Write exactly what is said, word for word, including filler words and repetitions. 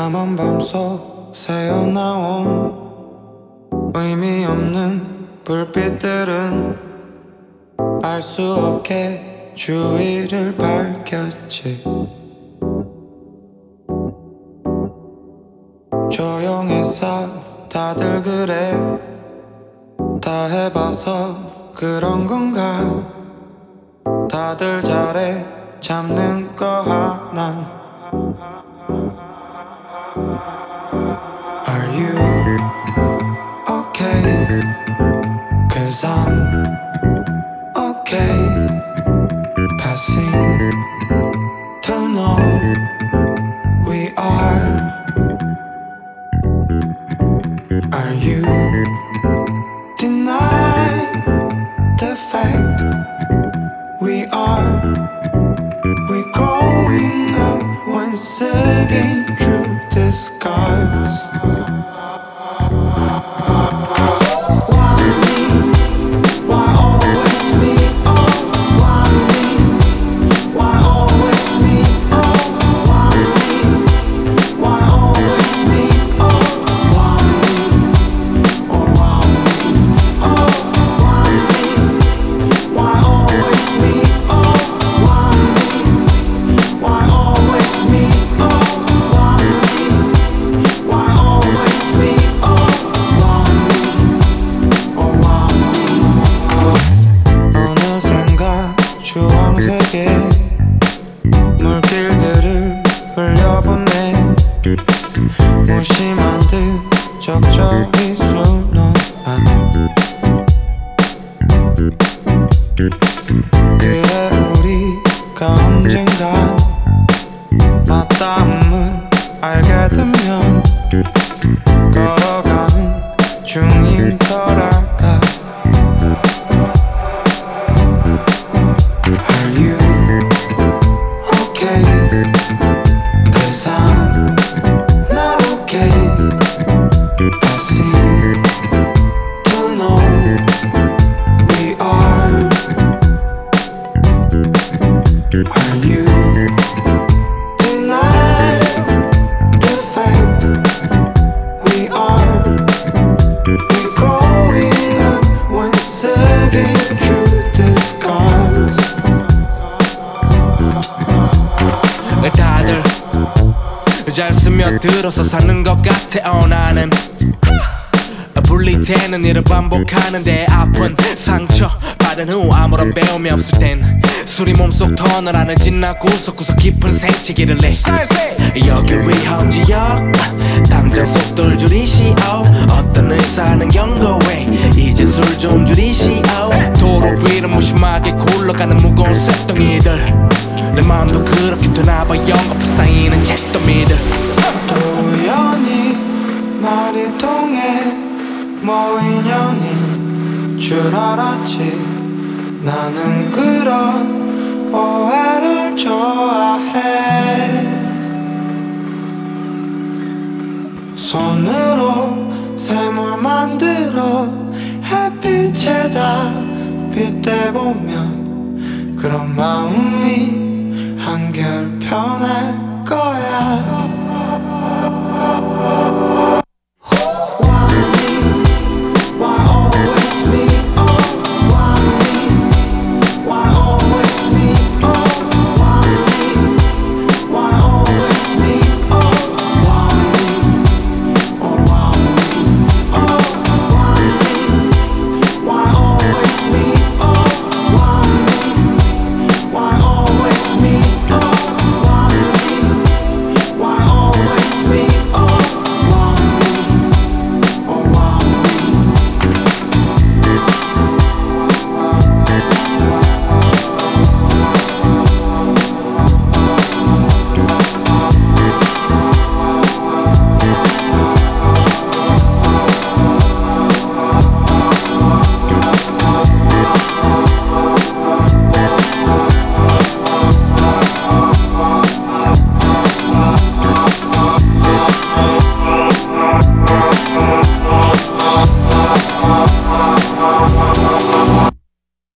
까만 밤 속 새어나온 의미 없는 불빛들은 알 수 없게 주위를 밝혔지. 조용해서 다들 그래, 다 해봐서 그런 건가. 다들 잘해 잡는 거 하나. Are you okay? Cause I'm okay. Passing to know we are. Are you deny the fact we are? We growing up once again through the scars. Why me? Why always me? Oh, why me? Why always me? Oh, why me? Why always me? Oh, why me? Oh, why me? Oh, why me? Why always me? Oh, why me? Why always me? Oh, why me? Why always me? Oh, why me? Oh, why me? 어느샌가 주황색의 물길들을 흘려보내. 무심한 듯 적절히 수놓아. 그래 우리가 언젠가 맞닿음을 알게 되면 걸어가는 중인 거랄까. Are you okay? Cause I'm not okay. Passing to know we are. Are you deny the fact we are? We growing up once again through the scars. 다들 잘 스며들어서 사는 것 같아. 어, 나는 분리되는 일을 반복하는데 아픈 상처 받은 후 아무런 배움이 없을 땐 술이 몸속 터널 안을 지나 구석구석 깊은 생채기를 내. 여기 위험지역 당장 속도를 줄이시오. 어떤 의사는 경고해 이젠 술 좀 줄이시오. 도로 위를 무심하게 굴러가는 무거운 쇳덩이들. 내 마음도 그렇게 되나봐. 영겁 쌓이는 잿더미들. 또 우연히 말이 통해 뭐 인연인 줄 알았지. 나는 그런 오해를 좋아해. 손으로 샘을 만들어 햇빛에다 빗대보면 그런 마음이 한결 편할 거야.